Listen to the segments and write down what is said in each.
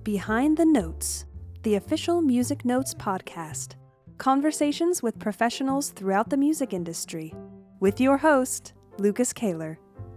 Behind the Notes, the official Music Notes podcast. Conversations with professionals throughout the music industry. With your host, Lucas Kaler.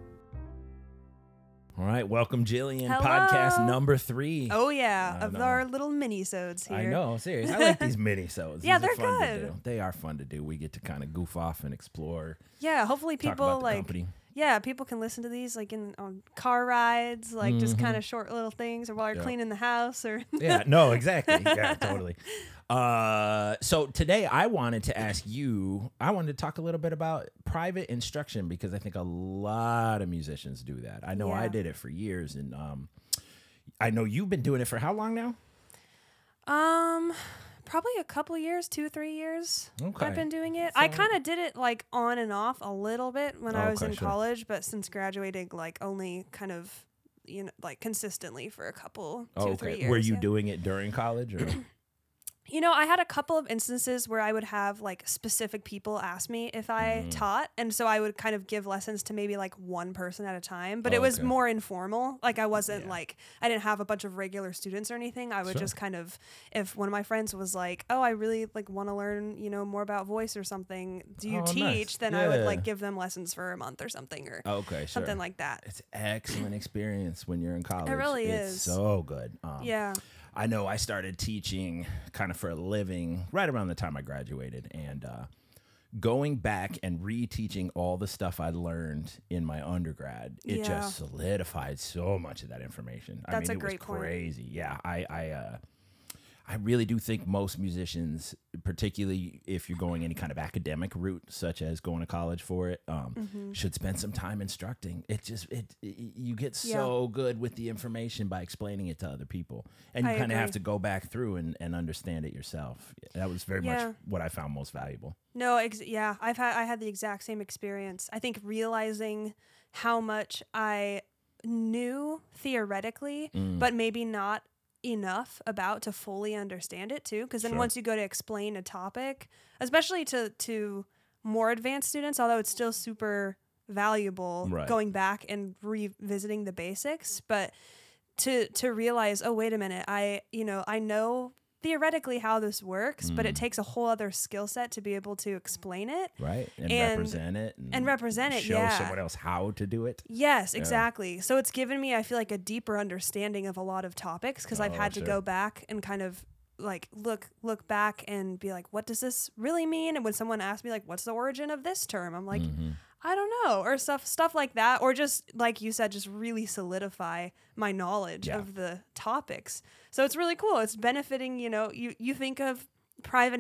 All right, welcome, Jillian. Hello. Podcast number 3. Oh yeah, of our little mini-sodes here. I know, serious. I like these mini-sodes. Yeah, These are they're fun good. to do. They are fun to do. We get to kind of goof off and explore. Yeah, hopefully Talk people about the like company. yeah, people can listen to these like on car rides, like just kind of short little things, or while you're cleaning the house, or Yeah, no, exactly. Yeah, totally. So today I wanted to ask you, I wanted to talk a little bit about private instruction because I think a lot of musicians do that. I know I Yeah. did it for years, and I know you've been doing it for how long now? Probably a couple years, 2-3 years. Okay. I've been doing it. I kind of did it like on and off a little bit when I was Okay, in sure. college, but since graduating, like only kind of, like consistently for a couple, 2-3 years. Were you yeah. doing it during college or? I had a couple of instances where I would have like specific people ask me if I taught. And so I would kind of give lessons to maybe like one person at a time, but it was Okay. more informal. Like I wasn't like, I didn't have a bunch of regular students or anything. I would Sure. just kind of, if one of my friends was like, oh, I really like want to learn, more about voice or something. Do you Oh, teach? nice. Then I would Yeah. like give them lessons for a month or something or Okay, sure. something like that. It's excellent experience when you're in college. really it's is. so good. Yeah. I know I started teaching kind of for a living right around the time I graduated, and going back and reteaching all the stuff I learned in my undergrad, it Yeah. just solidified so much of that information. That's I mean, a great it was point. crazy. Yeah, I really do think most musicians, particularly if you're going any kind of academic route, such as going to college for it, should spend some time instructing. You get so good with the information by explaining it to other people, and you I kind of have agree. to go back through and understand it yourself. That was very Yeah. much what I found most valuable. No, I had the exact same experience. I think realizing how much I knew theoretically, but maybe not enough about to fully understand it too. Because then Sure. once you go to explain a topic, especially to more advanced students, although it's still super valuable Right. going back and revisiting the basics, but to realize, oh, wait a minute, I know theoretically how this works, but it takes a whole other skill set to be able to explain it. Right, and represent it, and represent it, show yeah. someone else how to do it. Yes, exactly. So it's given me, I feel like, a deeper understanding of a lot of topics because I've had to sure. go back and kind of like look back and be like, what does this really mean? And when someone asks me like, what's the origin of this term? I'm like, I don't know, or stuff like that, or just like you said, just really solidify my knowledge Yeah. of the topics. So it's really cool. It's benefiting, you think of private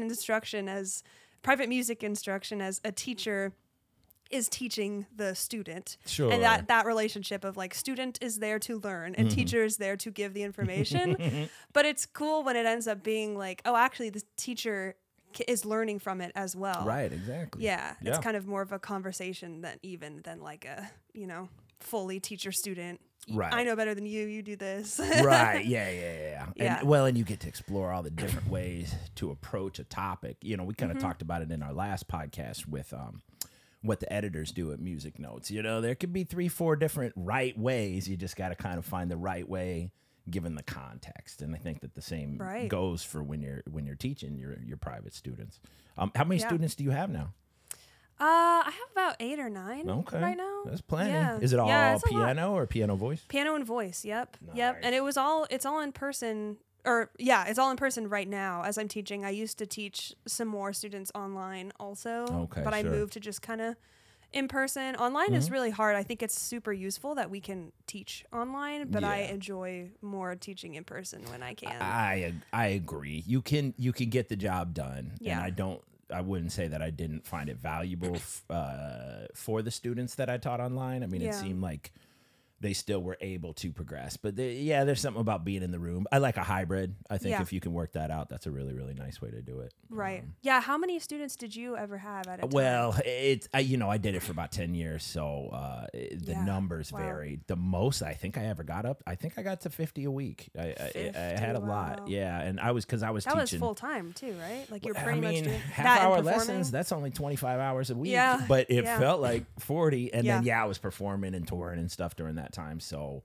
music instruction as a teacher is teaching the student. Sure. And that relationship of like student is there to learn and teacher is there to give the information. But it's cool when it ends up being like, oh, actually the teacher is learning from it as well. Right, exactly. Yeah. Yeah. It's kind of more of a conversation than like a, fully teacher student. Right. I know better than you. You do this. Right. Yeah. Yeah. And you get to explore all the different ways to approach a topic. We kind of talked about it in our last podcast with what the editors do at Music Notes. There could be 3-4 different right ways. You just got to kind of find the right way given the context. And I think that the same Right. goes for when you're teaching your private students. How many students do you have now? I have about 8 or 9 Okay. right now. That's plenty. Yeah. Is it all Yeah, it's a lot. piano or piano voice? Piano and voice. Yep. Nice. Yep. And it's all in person. It's all in person right now as I'm teaching. I used to teach some more students online also, Okay, but I sure. moved to just kind of in person. Online is really hard. I think it's super useful that we can teach online, but I Yeah. enjoy more teaching in person when I can. I agree. You can get the job done. Yeah. And I wouldn't say that I didn't find it valuable for the students that I taught online. I mean, Yeah. it seemed like they still were able to progress. But there's something about being in the room. I like a hybrid. I think Yeah. if you can work that out, that's a really, really nice way to do it. Right. Yeah. How many students did you ever have at a time? Well, I did it for about 10 years, so the Yeah. numbers Wow. varied. The most I think I ever got I got to 50 a week. I 50, had a wow. lot, yeah, and I was that teaching. was full time too, right? Like you're I pretty much mean, doing half that and hour performing? lessons. That's only 25 hours a week. Yeah, but it yeah. felt like 40. And then Yeah. I was performing and touring and stuff during that time. So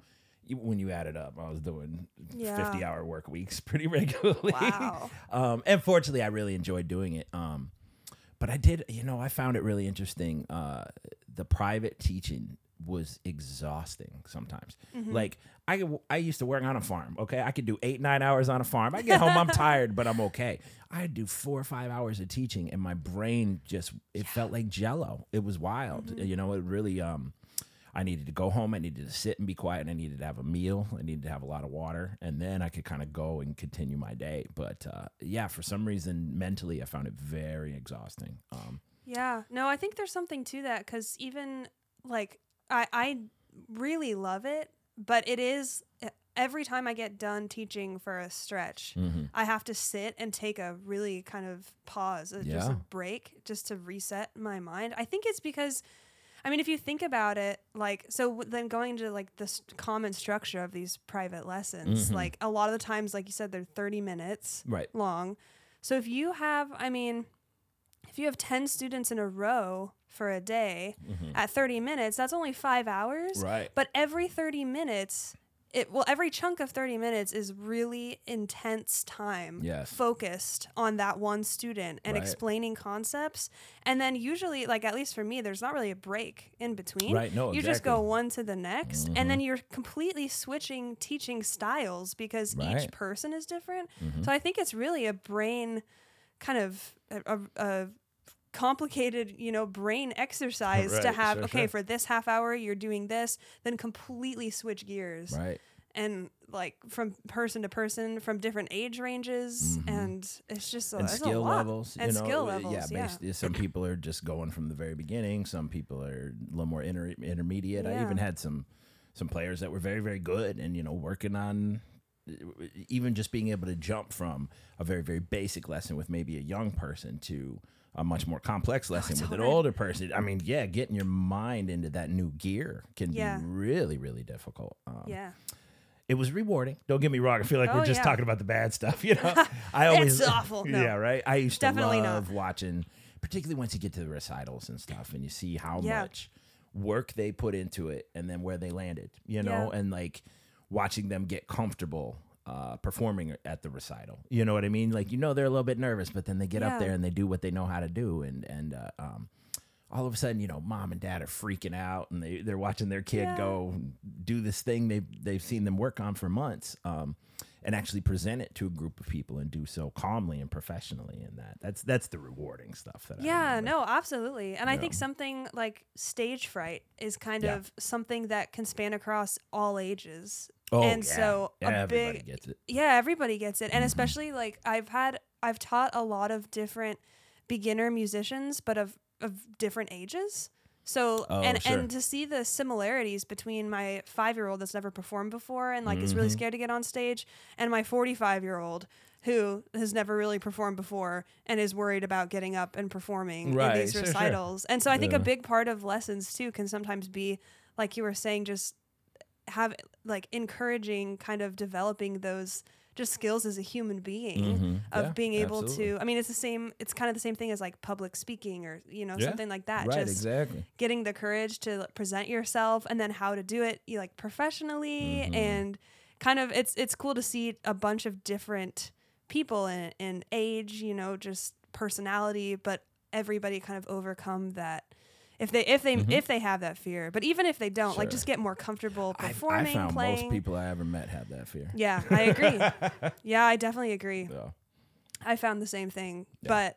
when you add it up, I was doing Yeah. 50-hour work weeks pretty regularly. Wow. And fortunately, I really enjoyed doing it. But I did, I found it really interesting. The private teaching was exhausting sometimes. Like I used to work on a farm. Okay, I could do 8-9 hours on a farm. I get home, I'm tired, but I'm okay. I'd do 4 or 5 hours of teaching, and my brain it felt like jello. It was wild. It really. I needed to go home. I needed to sit and be quiet. And I needed to have a meal. I needed to have a lot of water, and then I could kind of go and continue my day. But for some reason, mentally, I found it very exhausting. Yeah. No, I think there's something to that, because even like I really love it, but it is every time I get done teaching for a stretch, I have to sit and take a really kind of pause, just a break, just to reset my mind. I think it's because, I mean, if you think about it, like, so then going to like this common structure of these private lessons, like a lot of the times, like you said, they're 30 minutes long. So if you have 10 students in a row for a day at 30 minutes, that's only 5 hours. Right. But every 30 minutes, every chunk of 30 minutes is really intense time focused on that one student and explaining concepts. And then usually, like, at least for me, there's not really a break in between. Right. No, you just go one to the next, and then you're completely switching teaching styles because each person is different. So I think it's really a brain kind of a complicated, brain exercise to have, for this half hour, you're doing this, then completely switch gears. Right. And like from person to person, from different age ranges. And it's just and skill levels. And skill levels. Yeah. Some people are just going from the very beginning. Some people are a little more intermediate. I even had some players that were very, very good and, working on even just being able to jump from a very, very basic lesson with maybe a young person to a much more complex lesson with an older person. I mean, getting your mind into that new gear can be really, really difficult. It was rewarding. Don't get me wrong. I feel like we're just talking about the bad stuff. I always it's awful. No. Yeah, right. I used to Definitely love watching, particularly once you get to the recitals and stuff, and you see how much work they put into it, and then where they landed. And like watching them get comfortable performing at the recital. You know what I mean? Like, they're a little bit nervous, but then they get up there and they do what they know how to do. And all of a sudden, mom and dad are freaking out, and they're watching their kid go do this thing they've seen them work on for months, and actually present it to a group of people and do so calmly and professionally. And that's the rewarding stuff that I remember. No, absolutely. And I think something like stage fright is kind of something that can span across all ages. Oh, and so everybody gets it. Yeah, everybody gets it. And especially like I've taught a lot of different beginner musicians, but of different ages. So and to see the similarities between my 5-year-old that's never performed before and like is really scared to get on stage, and my 45-year-old who has never really performed before and is worried about getting up and performing in these recitals. And so I think a big part of lessons too can sometimes be, like you were saying, just have like encouraging kind of developing those just skills as a human being of being able to, I mean, it's kind of the same thing as like public speaking or, something like that. Right, just exactly. Getting the courage to present yourself and then how to do it like professionally and kind of, it's cool to see a bunch of different people in age, just personality, but everybody kind of overcome that. If they have that fear, but even if they don't, like just get more comfortable performing, I found playing. most people I ever met have that fear. Yeah, I agree. Yeah, I definitely agree. Yeah. I found the same thing, but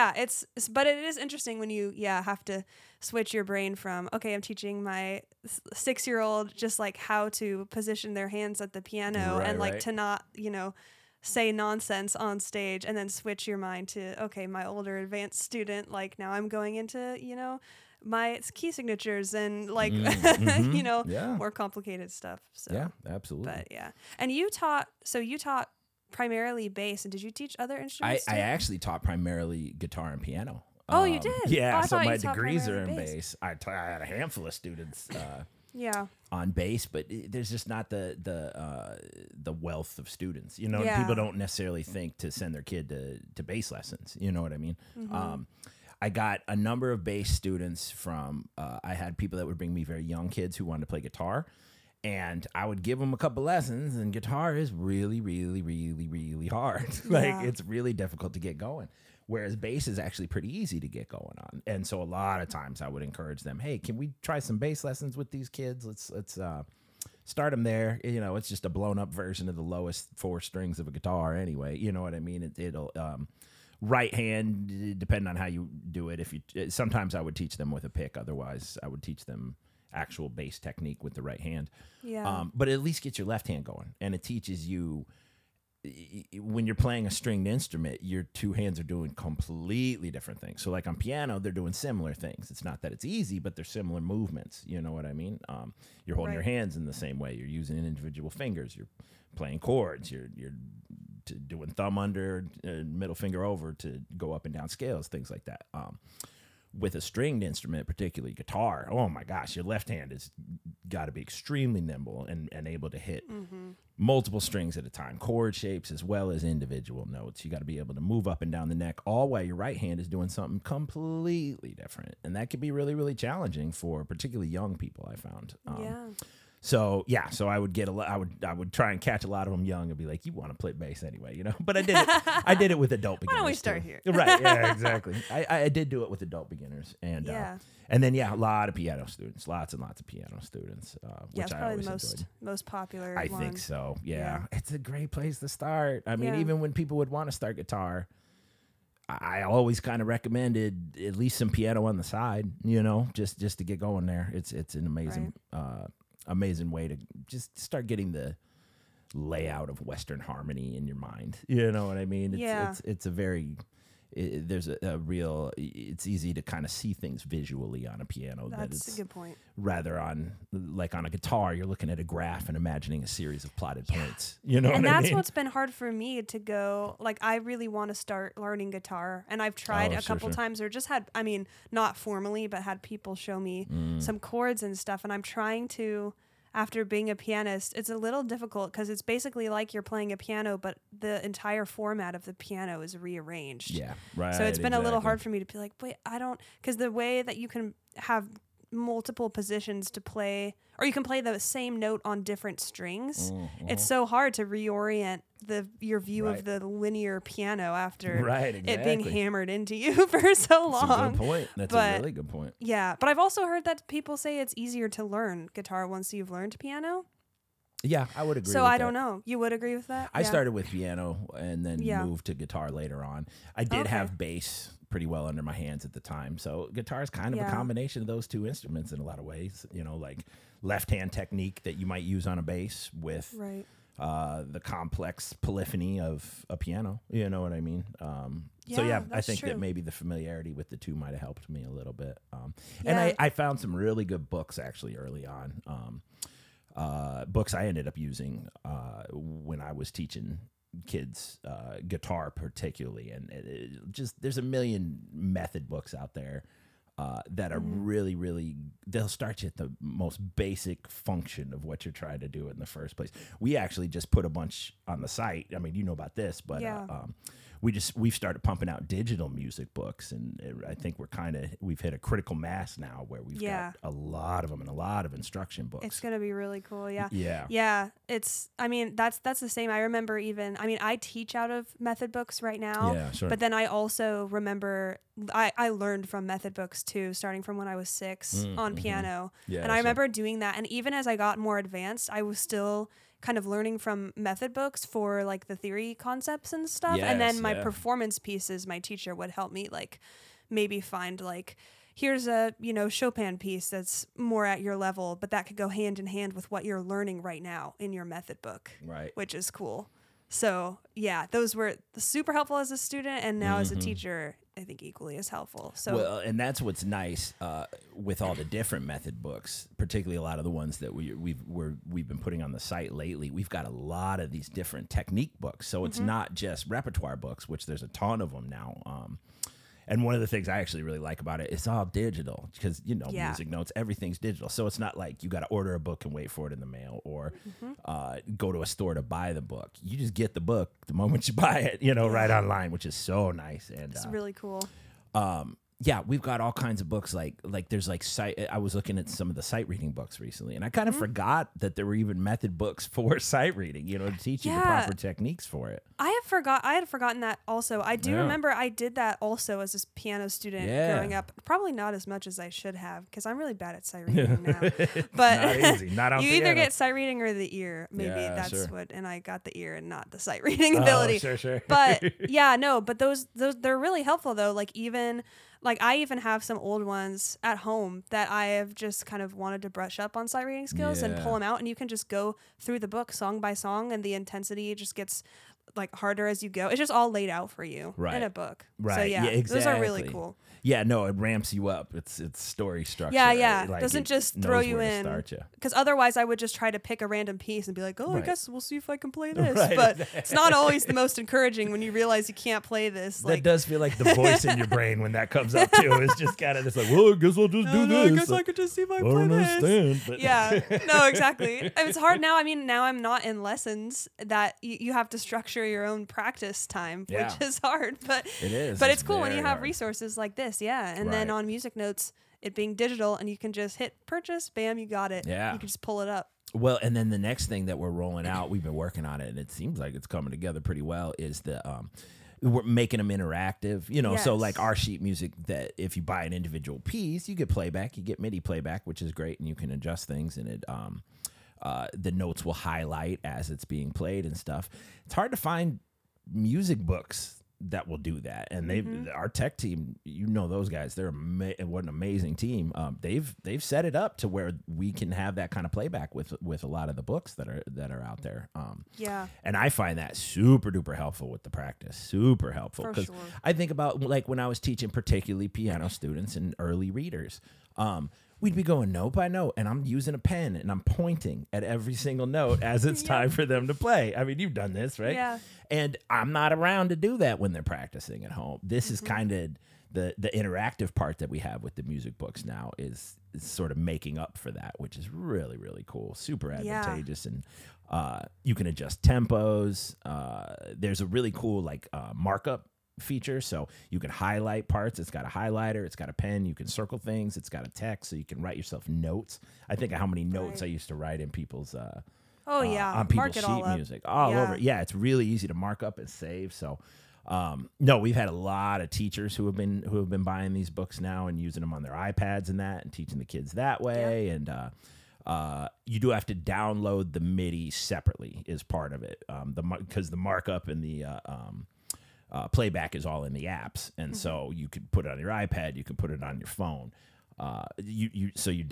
but it is interesting when you have to switch your brain from, okay, I'm teaching my 6-year-old just like how to position their hands at the piano and like to not say nonsense on stage, and then switch your mind to, okay, my older advanced student, like now I'm going into my key signatures and like more complicated stuff. So yeah, absolutely. But and you taught primarily bass, and did you teach other instruments? I actually taught primarily guitar and piano. Oh, you did? Yeah, I so my degrees are in bass. I had a handful of students on bass, but there's just not the wealth of students. People don't necessarily think to send their kid to bass lessons. You know what I mean? I got a number of bass students from, I had people that would bring me very young kids who wanted to play guitar. And I would give them a couple lessons, and guitar is really, really, really, really hard. Like, it's really difficult to get going. Whereas bass is actually pretty easy to get going on. And so a lot of times I would encourage them, hey, can we try some bass lessons with these kids? Let's start them there. You know, it's just a blown up version of the lowest 4 strings of a guitar anyway. You know what I mean? It'll right hand, depending on how you do it. Sometimes I would teach them with a pick. Otherwise, I would teach them actual bass technique with the right hand. Yeah. But at least get your left hand going. And it teaches you, when you're playing a stringed instrument, your 2 hands are doing completely different things. So like on piano, they're doing similar things. It's not that it's easy, but they're similar movements. You know what I mean? You're holding your hands in the same way. You're using individual fingers. You're playing chords. You're doing thumb under, middle finger over to go up and down scales, things like that. With a stringed instrument, particularly guitar, oh my gosh, your left hand has got to be extremely nimble and able to hit multiple strings at a time, chord shapes as well as individual notes. You got to be able to move up and down the neck, all while your right hand is doing something completely different. And that can be really, really challenging for particularly young people, I found. So I would get I would try and catch a lot of them young and be like, you want to play bass anyway, you know? But I did it with adult beginners. Why don't we start here? Right, yeah, exactly. I did do it with adult beginners, and then a lot of piano students, lots and lots of piano students, which I always enjoyed. Most popular. I think so. Yeah, it's a great place to start. I mean, even when people would want to start guitar, I always kind of recommended at least some piano on the side, you know, just to get going there. It's an amazing. Amazing way to just start getting the layout of Western harmony in your mind. You know what I mean? It's a very, there's a real, it's easy to kind of see things visually on a piano. That's a good point. Rather on a guitar, you're looking at a graph and imagining a series of plotted points. You know and what I mean? that's what's been hard for me to go, like, I really want to start learning guitar. And I've tried a couple times, or just had, I mean, not formally, but had people show me some chords and stuff. And I'm trying to, after being a pianist, it's a little difficult because it's basically like you're playing a piano, but the entire format of the piano is rearranged. Yeah, right. So it's been a little hard for me to be like, wait, I don't, because the way that you can have multiple positions to play, or you can play the same note on different strings. It's so hard to reorient your view of the linear piano after it being hammered into you for so long. That's a good point. That's a really good point. Yeah, but I've also heard that people say it's easier to learn guitar once you've learned piano. Yeah, I would agree with that. So I don't know. You would agree with that? I started with piano and then moved to guitar later on. I did have bass pretty well under my hands at the time. So guitar is kind of a combination of those 2 instruments in a lot of ways. You know, like left-hand technique that you might use on a bass with the complex polyphony of a piano. You know what I mean? I think that maybe the familiarity with the 2 might have helped me a little bit. And I found some really good books actually early on. Books I ended up using when I was teaching kids guitar particularly, and there's a million method books out there that are really, really, they'll start you at the most basic function of what you're trying to do in the first place. We actually just put a bunch on the site. I mean, you know about this, but we've started pumping out digital music books, and I think we've hit a critical mass now where we've got a lot of them and a lot of instruction books. It's going to be really cool. Yeah. Yeah. That's the same. I remember I teach out of method books right now, but then I also remember I learned from method books too, starting from when I was 6 on piano. And I remember doing that. And even as I got more advanced, I was still kind of learning from method books for like the theory concepts and stuff. And then my performance pieces, my teacher would help me like maybe find like, here's a, Chopin piece that's more at your level, but that could go hand in hand with what you're learning right now in your method book, which is cool. So yeah, those were super helpful as a student, and now as a teacher, I think equally as helpful. So well, and that's what's nice with all the different method books, particularly a lot of the ones that we've been putting on the site lately. We've got a lot of these different technique books, so it's not just repertoire books, which there's a ton of them now. And one of the things I actually really like about it, it's all digital because, music notes, everything's digital. So it's not like you got to order a book and wait for it in the mail or go to a store to buy the book. You just get the book the moment you buy it, right online, which is so nice. And it's really cool. yeah, we've got all kinds of books. Like there's like sight. I was looking at some of the sight reading books recently, and I kind of forgot that there were even method books for sight reading. You know, to teach you the proper techniques for it. I had forgotten that also. I do remember I did that also as a piano student growing up. Probably not as much as I should have because I'm really bad at sight reading now. But not easy. Not on you piano. either get sight reading or the ear. Maybe that's what. And I got the ear and not the sight reading Oh, ability. sure. But yeah, no. But those they're really helpful though. Like I even have some old ones at home that I have just kind of wanted to brush up on sight reading skills and pull them out, and you can just go through the book song by song, and the intensity just gets like harder as you go. It's just all laid out for you in a book. Right. So yeah, exactly. those are really cool. Yeah, no, it ramps you up. It's story structure. Yeah. Like doesn't just throw you in. Because otherwise I would just try to pick a random piece and be like, I guess we'll see if I can play this. Right. But it's not always the most encouraging when you realize you can't play this. That does feel like the voice in your brain when that comes up too. It's just kind of just like, well, I guess I'll just do this. I guess I could just see if I can play this. But Yeah, no, exactly. It's hard now. I mean, now I'm not in lessons that you have to structure your own practice time, which is hard. But it is. But it's cool when you have hard. resources like this. Yeah, and then on Music Notes, it being digital, and you can just hit purchase, bam, you got it. Yeah. You can just pull it up. Well, and then the next thing that we're rolling out, we've been working on it, and it seems like it's coming together pretty well, is we're making them interactive. You know, so like our sheet music, that if you buy an individual piece, you get playback, you get MIDI playback, which is great, and you can adjust things, and it the notes will highlight as it's being played and stuff. It's hard to find music books that will do that, and our tech team, you know, those guys, what an amazing team. They've set it up to where we can have that kind of playback with a lot of the books that are out there. And I find that super duper helpful with the practice, super helpful, because I think about like when I was teaching particularly piano students and early readers. We'd be going note by note, and I'm using a pen and I'm pointing at every single note as it's time for them to play. I mean, you've done this, right? Yeah. And I'm not around to do that when they're practicing at home. This is kind of the interactive part that we have with the music books now is sort of making up for that, which is really, really cool, super advantageous. And you can adjust tempos. There's a really cool markup feature, so you can highlight parts. It's got a highlighter, it's got a pen, you can circle things, it's got a text, so you can write yourself notes. I think of how many notes I used to write in people's on people's sheet music all over. Yeah, it's really easy to mark up and save. So no, we've had a lot of teachers who have been buying these books now and using them on their iPads and that, and teaching the kids that way. And you do have to download the MIDI separately is part of it, because the markup and the playback is all in the apps, and so you could put it on your iPad, you can put it on your phone. You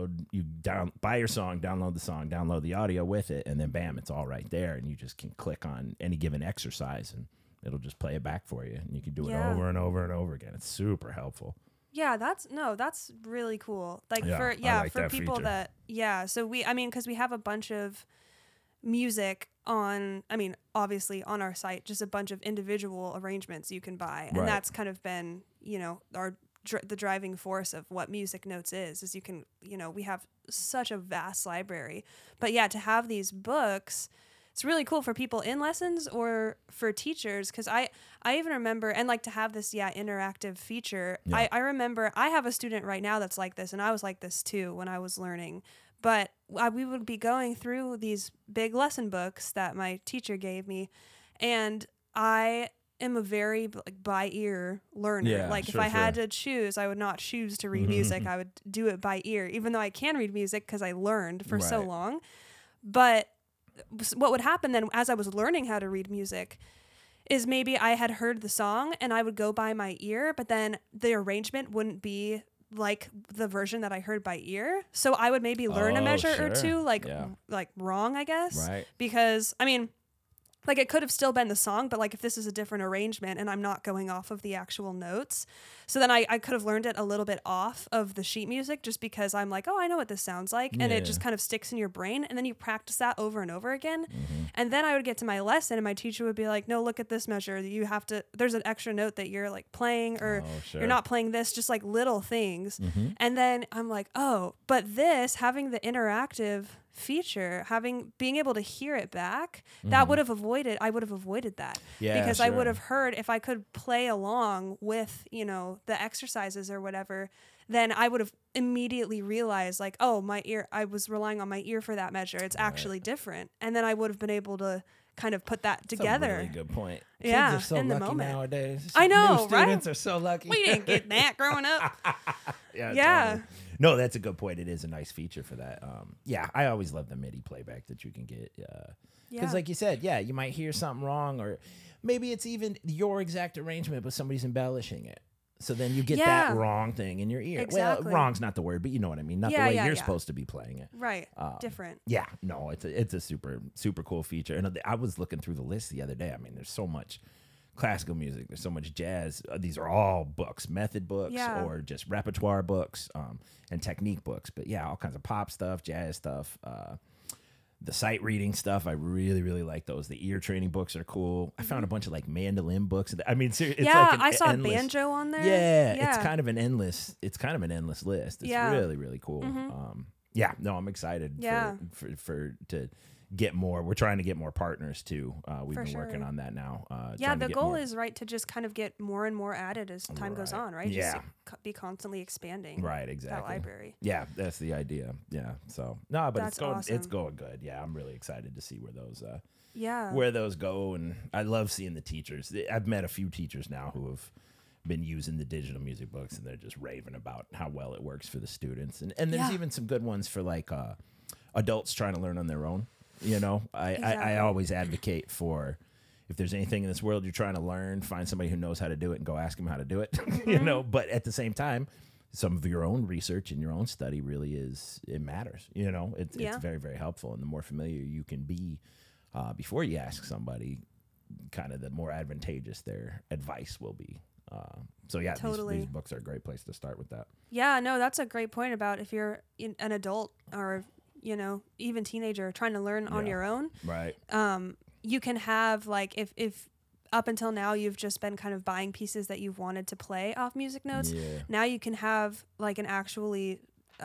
buy your song, download the song, download the audio with it, and then bam, it's all right there, and you just can click on any given exercise, and it'll just play it back for you, and you can do it over and over and over again. It's super helpful. Yeah, that's really cool. Like for people feature. So because we have a bunch of music on, obviously on our site, just a bunch of individual arrangements you can buy. And that's kind of been, the driving force of what Music Notes is you can, we have such a vast library. But yeah, to have these books, it's really cool for people in lessons or for teachers. Cause I even remember, and to have this, interactive feature. Yeah. I remember I have a student right now that's like this, and I was like this too when I was learning. But we would be going through these big lesson books that my teacher gave me, and I am a very by ear learner. Yeah, if I had to choose, I would not choose to read music. I would do it by ear, even though I can read music because I learned for so long. But what would happen then as I was learning how to read music is maybe I had heard the song and I would go by my ear, but then the arrangement wouldn't be like the version that I heard by ear. So I would maybe learn a measure or two, wrong, I guess. Right. Because, it could have still been the song, but if this is a different arrangement and I'm not going off of the actual notes. So then I could have learned it a little bit off of the sheet music just because I'm like, oh, I know what this sounds like. And it just kind of sticks in your brain. And then you practice that over and over again. And then I would get to my lesson and my teacher would be like, no, look at this measure. You have to, there's an extra note that you're playing, or you're not playing this, just little things. And then I'm like, oh, but this, having the interactive feature, being able to hear it back, I would have avoided that. Yeah, because I sure. would have heard, if I could play along with, the exercises or whatever, then I would have immediately realized, like, oh, my ear, I was relying on my ear for that measure. It's actually different. And then I would have been able to kind of put that together. That's a really good point. Yeah, Kids are so in the lucky moment. nowadays. I know, New students right? are so lucky. We didn't get that growing up. Yeah. Totally. No, that's a good point. It is a nice feature for that. Yeah, I always love the MIDI playback that you can get. Because like you said, you might hear something wrong, or maybe it's even your exact arrangement, but somebody's embellishing it. So then you get that wrong thing in your ear. Exactly. Well, wrong's not the word, but you know what I mean. Not the way you're supposed to be playing it. Right. Different. Yeah. No, it's a super, super cool feature. And I was looking through the list the other day. I mean, there's so much classical music. There's so much jazz. These are all books, method books, or just repertoire books, and technique books. But yeah, all kinds of pop stuff, jazz stuff, the sight reading stuff. I really, really like those. The ear training books are cool. I found a bunch of like mandolin books. I mean, it's like I saw endless, banjo on there. Yeah, it's kind of an endless list. It's really, really cool. No, I'm excited for to get more. We're trying to get more partners too. We've been working on that now. The goal is to just kind of get more and more added as time goes on, right? Yeah. Just be constantly expanding. Right, exactly. That library. Yeah, that's the idea. Yeah. So no, but That's it's going awesome. good. Yeah, I'm really excited to see where those Yeah. where those go, and I love seeing the teachers. I've met a few teachers now who have been using the digital music books, and they're just raving about how well it works for the students. And there's even some good ones for like adults trying to learn on their own. You know, I always advocate for, if there's anything in this world you're trying to learn, find somebody who knows how to do it and go ask them how to do it. You know, but at the same time, some of your own research and your own study really it matters. You know, it's very, very helpful. And the more familiar you can be before you ask somebody, kind of the more advantageous their advice will be. Totally. These books are a great place to start with that. Yeah, no, that's a great point about if you're an adult or, even teenager trying to learn on your own. Right. You can have, like, if up until now you've just been kind of buying pieces that you've wanted to play off music notes. Yeah. Now you can have like an actually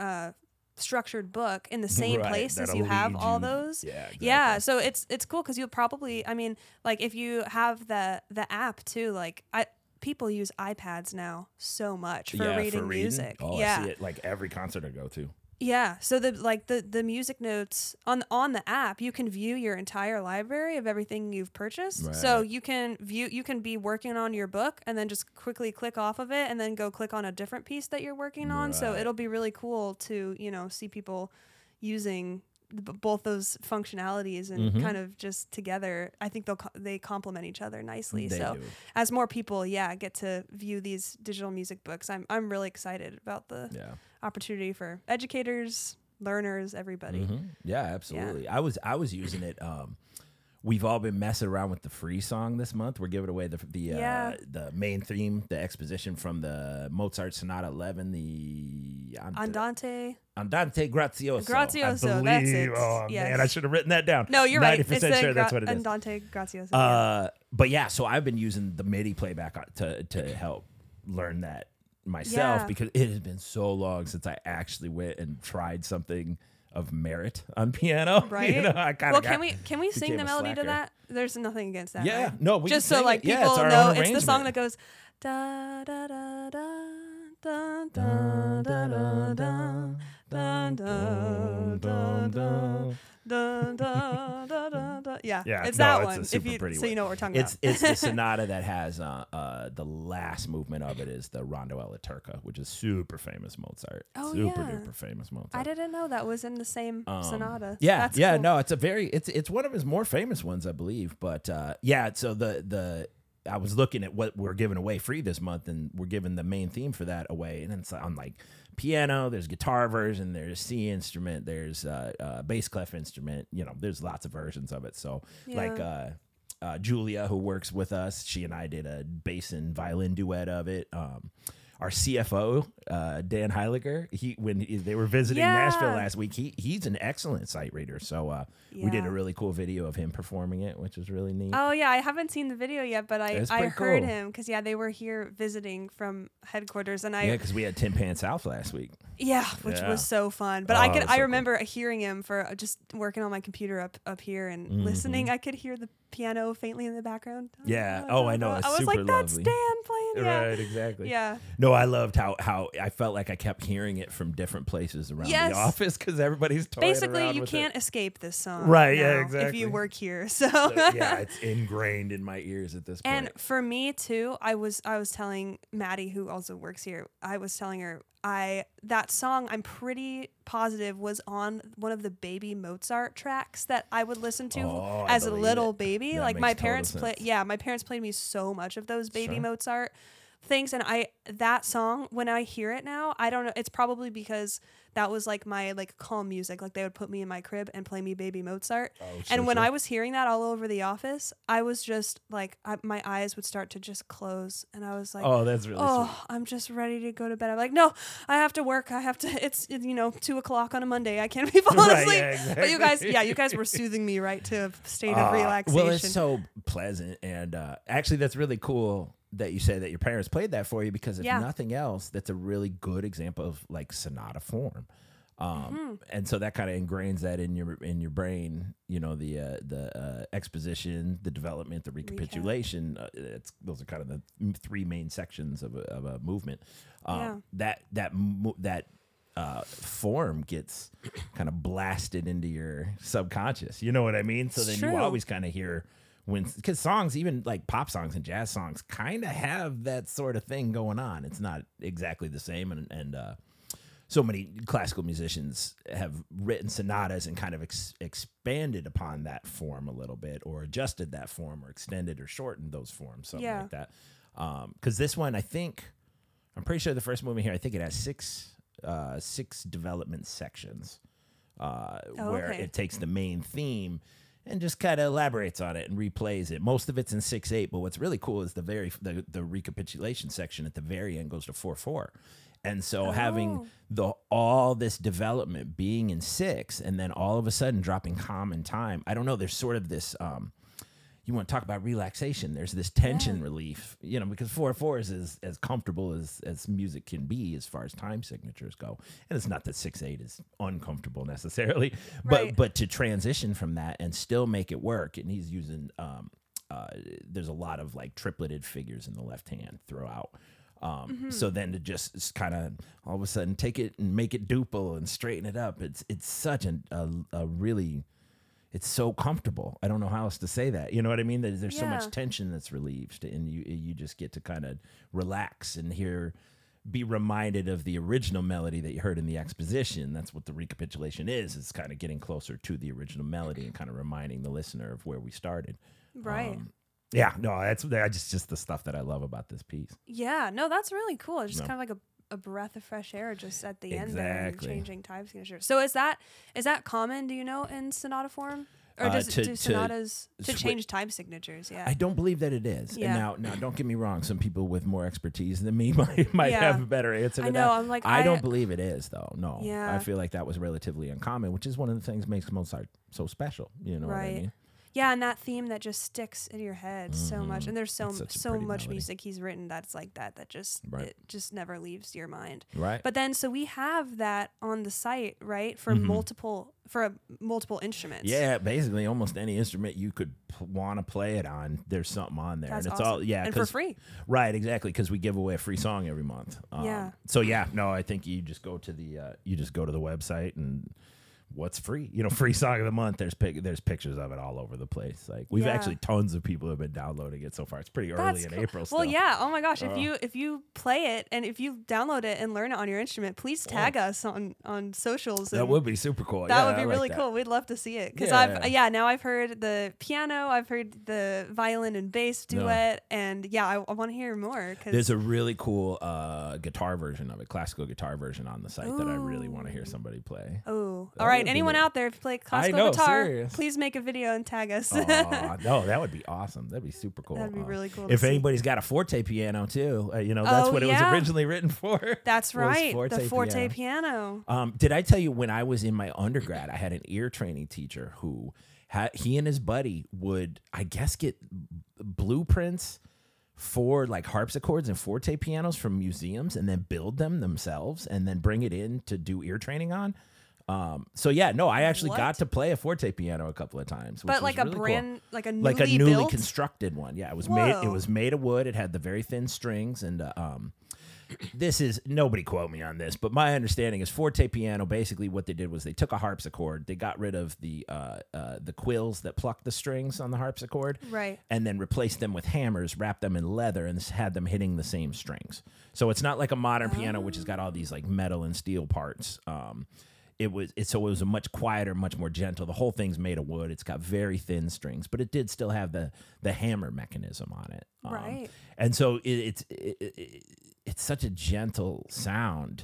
structured book in the same place as you have all those. Yeah, exactly. Yeah, so it's cool because you'll probably, I mean, like if you have the app too, like people use iPads now so much for reading music. Oh, I see it like every concert I go to. Yeah, so the music notes on the app, you can view your entire library of everything you've purchased. Right. So you can be working on your book and then just quickly click off of it and then go click on a different piece that you're working on. Right. So it'll be really cool to see people using both those functionalities and kind of just together. I think they complement each other nicely. They do. As more people get to view these digital music books, I'm really excited about the opportunity for educators, learners, everybody. Yeah, absolutely. Yeah. I was using it. We've all been messing around with the free song this month. We're giving away the main theme, the exposition from the Mozart Sonata 11, the Andante Grazioso. Grazioso, that's it. Oh, yes. Man, I should have written that down. No, you're right. 90% sure that's what it is. Andante Grazioso. But yeah, so I've been using the MIDI playback to help learn that myself because it has been so long since I actually went and tried something of merit on piano. Right. I can we sing the melody to that? There's nothing against that. Yeah. Right? No, we just can so like it. people it's know it's the song that goes da da da da da da da da da da da da da. Da, da, da, da, da. Yeah, it's that one. If you you know what we're talking about. It's the sonata that has the last movement of it is the Rondo alla Turca, which is super famous Mozart. Oh, super duper famous Mozart. I didn't know that was in the same sonata. Yeah, that's cool. No, it's one of his more famous ones, I believe. But so the I was looking at what we're giving away free this month, and we're giving the main theme for that away, and it's on like piano, there's guitar version, there's C instrument, there's bass clef instrument. There's lots of versions of it. So like Julia, who works with us, she and I did a bass and violin duet of it. our CFO, Dan Heiliger, they were visiting Nashville last week, he's an excellent sight reader. So we did a really cool video of him performing it, which was really neat. Oh yeah, I haven't seen the video yet, but I heard cool. him because they were here visiting from headquarters, and because we had Tin Pan South last week. Yeah, which was so fun. But I remember hearing him for just working on my computer up here and listening. I could hear the piano faintly in the background. Yeah. Oh, I know. It's I was super like, that's lovely. Dan playing. Yeah. Right. Exactly. Yeah. No, I loved how I felt like I kept hearing it from different places around the office because everybody's toying basically around you with can't it. escape this song. Right. Now, Yeah. Exactly. If you work here, so yeah, it's ingrained in my ears at this point. And for me too, I was telling Maddie, who also works here, I was telling her that song I'm pretty positive was on one of the Baby Mozart tracks that I would listen to as a little baby. That like my parents my parents played me so much of those Baby Mozart things, and that song, when I hear it now, I don't know, it's probably because that was like my calm music. Like they would put me in my crib and play me Baby Mozart. And when I was hearing that all over the office, I was just like, my eyes would start to just close, and I was like, oh, that's really sweet. I'm just ready to go to bed. I'm like, no, I have to work. I have to. It's 2:00 on a Monday. I can't be falling asleep. Yeah, exactly. But you guys were soothing me right to a state of relaxation. Well, it's so pleasant, and actually, that's really cool that you say that your parents played that for you, because if nothing else, that's a really good example of like sonata form. And so that kind of ingrains that in your brain, the exposition, the development, the recapitulation. Those are kind of the three main sections of a movement. That form gets kind of blasted into your subconscious. You know what I mean? So then you always kind of hear because songs, even like pop songs and jazz songs, kind of have that sort of thing going on. It's not exactly the same, and so many classical musicians have written sonatas and kind of expanded upon that form a little bit, or adjusted that form, or extended or shortened those forms, something like that. Because this one, I'm pretty sure the first movement here, I think it has six development sections where it takes the main theme and just kind of elaborates on it and replays it. Most of it's in 6/8, but what's really cool is the recapitulation section at the very end goes to 4/4. And so having all this development being in 6, and then all of a sudden dropping calm and time, I don't know, there's sort of this, you want to talk about relaxation, there's this tension relief, because 4/4 is as comfortable as music can be as far as time signatures go. And it's not that 6/8 is uncomfortable necessarily, but to transition from that and still make it work. And he's using, there's a lot of like tripleted figures in the left hand throughout. So then to just kind of all of a sudden take it and make it duple and straighten it up, it's such a really, it's so comfortable. I don't know how else to say that. You know what I mean? There's so much tension that's relieved, and you just get to kind of relax and be reminded of the original melody that you heard in the exposition. That's what the recapitulation is. It's kind of getting closer to the original melody and kind of reminding the listener of where we started. Right. Yeah, no, that's just the stuff that I love about this piece. Yeah, no, that's really cool. It's just kind of like a breath of fresh air just at the end there, and changing time signature. So is that common, do you know, in sonata form? Or do sonatas to change time signatures? Yeah, I don't believe that it is. Yeah. And now don't get me wrong. Some people with more expertise than me might have a better answer to that. I know. I'm like, I don't believe it is, though. No. Yeah. I feel like that was relatively uncommon, which is one of the things that makes Mozart so special. You know what I mean? Yeah, and that theme that just sticks in your head so much. And there's so much music he's written that's like that just it just never leaves your mind. Right. But then so we have that on the site, right, for multiple instruments. Yeah, basically almost any instrument you could want to play it on, there's something on there. That's and it's awesome. all and for free. Right, exactly, because we give away a free song every month. So I think you just go to the website and what's free? Free song of the month. There's pictures of it all over the place. Like we've actually tons of people have been downloading it so far. It's pretty early in April still. Well, yeah. Oh my gosh. If you play it and if you download it and learn it on your instrument, please tag us on socials. That would be super cool. That would be really cool. We'd love to see it because now I've heard the piano, I've heard the violin and bass duet, and I want to hear more. Cause there's a really cool guitar version of it, classical guitar version on the site that I really want to hear somebody play. Oh, all right. right. would be Anyone neat. out there, if you play classical know, guitar, serious. please make a video and tag us. No, that would be awesome. That'd be super cool. That'd be really cool to If see. anybody's got a forte piano too, that's what it was originally written for. That's was right. forte The forte piano. piano. Did I tell you when I was in my undergrad, I had an ear training teacher who he and his buddy would, I guess, get blueprints for like harpsichords and forte pianos from museums and then build them themselves and then bring it in to do ear training on. I actually What? got to play a forte piano a couple of times. Which But was like really a cool. brand, like a newly Like a newly built? constructed one. Yeah, it was Whoa. made of wood. It had the very thin strings, and this is, nobody quote me on this, but my understanding is forte piano. Basically, what they did was they took a harpsichord, they got rid of the quills that pluck the strings on the harpsichord, Right. and then replaced them with hammers, wrapped them in leather, and had them hitting the same strings. So it's not like a modern piano, which has got all these like metal and steel parts. It was a much quieter, much more gentle. The whole thing's made of wood. It's got very thin strings, but it did still have the hammer mechanism on it. Right. And so it's such a gentle sound.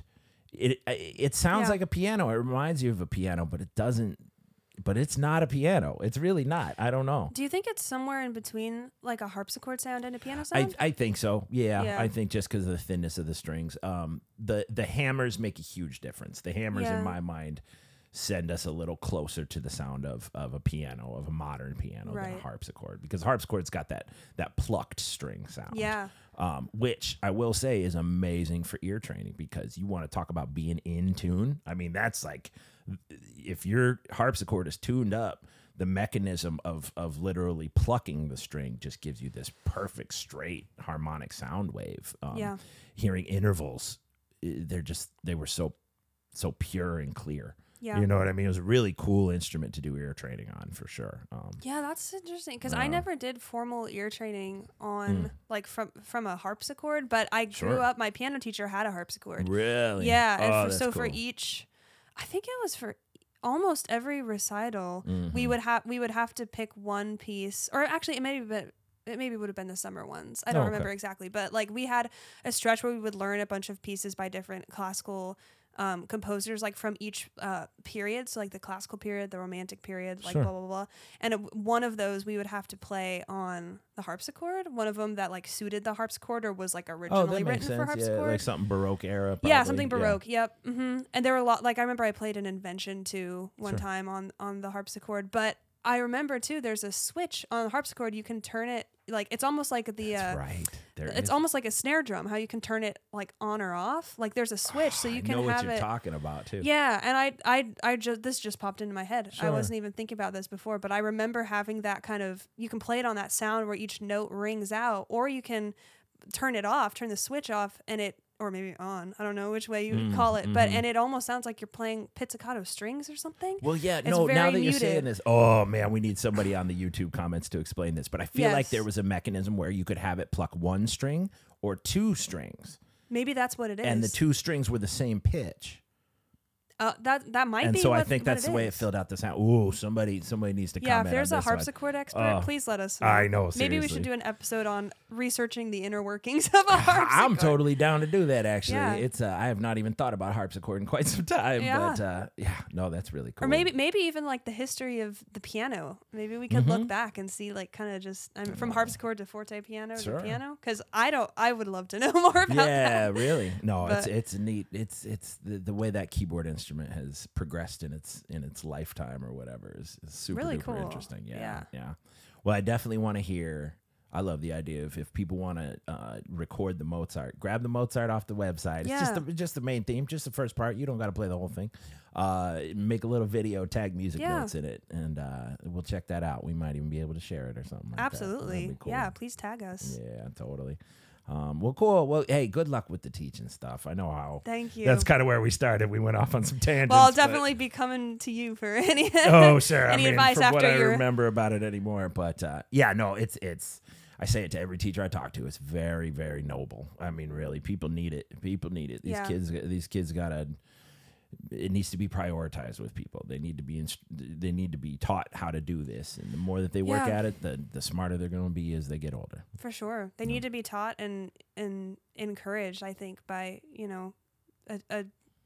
It sounds Yeah. like a piano. It reminds you of a piano, but it doesn't. But it's not a piano. It's really not. I don't know. Do you think it's somewhere in between like a harpsichord sound and a piano sound? I think so. Yeah. Yeah. I think just because of the thinness of the strings. The hammers make a huge difference. The hammers, Yeah. in my mind, send us a little closer to the sound of a piano, of a modern piano, than a Right. harpsichord. Because harpsichord's got that plucked string sound. Yeah. Which I will say is amazing for ear training, because you want to talk about being in tune. I mean, that's like, if your harpsichord is tuned up, the mechanism of literally plucking the string just gives you this perfect straight harmonic sound wave. Yeah. Hearing intervals, they were so pure and clear. Yeah. You know what I mean? It was a really cool instrument to do ear training on, for sure. Yeah, that's interesting because I never did formal ear training on like from a harpsichord, but I grew Sure. up. My piano teacher had a harpsichord. Really? Yeah, and Oh, that's for cool. each, I think it was for almost every recital, Mm-hmm. we would have to pick one piece, or actually it maybe would have been the summer ones. I don't Oh, okay. remember exactly, but like we had a stretch where we would learn a bunch of pieces by different classical composers, like from each period. So like the classical period, the romantic period, like Sure. blah, blah, blah. And one of those we would have to play on the harpsichord. One of them that like suited the harpsichord or was like Oh, originally that makes written for sense. Yeah, harpsichord. like something Baroque era. Yeah, probably. something Baroque. Yep. And there were a lot. Like I remember I played an Invention too one Sure. time on the harpsichord. But I remember too, there's a switch on the harpsichord. You can turn it like it's almost like the. That's right. There It's is. almost like a snare drum. How you can turn it like on or off. Like there's a switch, so you can I know have what you're it. talking about too. Yeah, and I just this just popped into my head. I Sure. wasn't even thinking about this before, but I remember having that kind of. You can play it on that sound where each note rings out, or you can turn it off, turn the switch off, and it, or maybe on. I don't know which way you would call it, but and it almost sounds like you're playing pizzicato strings or something. Well, yeah, It's no, now very that you're saying muted. this, oh man, we need somebody on the YouTube comments to explain this. But I feel like Yes. there was a mechanism where you could have it pluck one string or two strings, Maybe that's what it is. and the two strings were the same pitch. That might And be. so I what- think what that's the way it is. filled out the sound. Ooh, somebody needs to Yeah, comment if there's on a this one. harpsichord expert, Oh, please let us know. I know, Maybe we seriously. should do an episode on researching the inner workings of a harpsichord. I'm totally down to do that. Actually, Yeah. it's I have not even thought about harpsichord in quite some time. Yeah. But no, that's really cool. Or maybe even like the history of the piano. Maybe we could look back and see like kind of just from harpsichord to forte piano Sure. to piano. Because I would love to know more about Yeah, that. really. No, But- it's neat. It's the way that keyboard instrument has progressed in its lifetime or whatever is super Really duper cool. interesting. Yeah. Yeah. Well, I definitely want to hear. I love the idea of if people want to record the Mozart, grab the Mozart off the website. It's Yeah. just the main theme, just the first part. You don't got to play the whole thing. Make a little video, tag music Yeah. notes in it, and we'll check that out. We might even be able to share it or something like that. Absolutely. That'd be cool. Yeah, please tag us. Yeah, totally. Well, cool. Well, hey, good luck with the teaching stuff. I know how. Thank you. That's kind of where we started. We went off on some tangents. Well, I'll but- definitely be coming to you for any Oh, sure. any I mean, advice from after what I your remember about it anymore. But yeah, no, it's. I say it to every teacher I talk to. It's very, very noble. I mean, really, people need it. People need it. Yeah. These kids gotta. It needs to be prioritized with people. They need to be taught how to do this, and the more that they work Yeah. at it, the smarter they're going to be as they get older. For sure. They need to be taught and encouraged, I think, by, a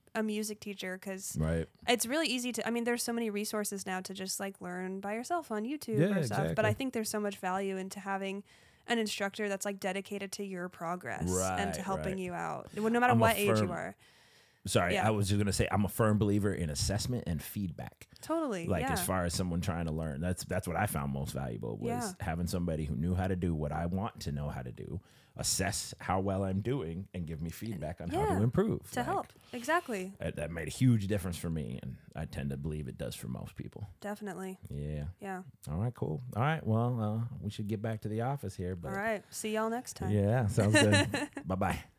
a music teacher, because Right. it's really easy to, I mean, there's so many resources now to just like learn by yourself on YouTube Yeah, or stuff. But exactly. I think there's so much value into having an instructor that's like dedicated to your progress and to Right, helping right. you out, no matter I'm a what age you firm- are. Sorry, Yeah. I was just gonna say I'm a firm believer in assessment and feedback. Totally. Like yeah. as far as someone trying to learn, that's what I found most valuable was Yeah. having somebody who knew how to do what I want to know how to do, assess how well I'm doing, and give me feedback on how Yeah, to improve. to Like, help. Exactly. that made a huge difference for me, and I tend to believe it does for most people. Definitely. Yeah. Yeah. All right. Cool. All right. Well, we should get back to the office here, but All right. See y'all next time. yeah, sounds good. Bye bye.